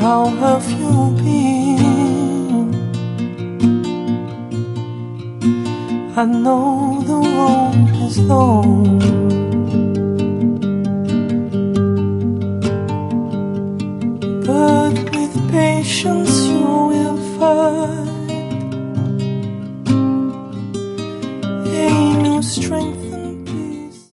how have you been? I know the road is long,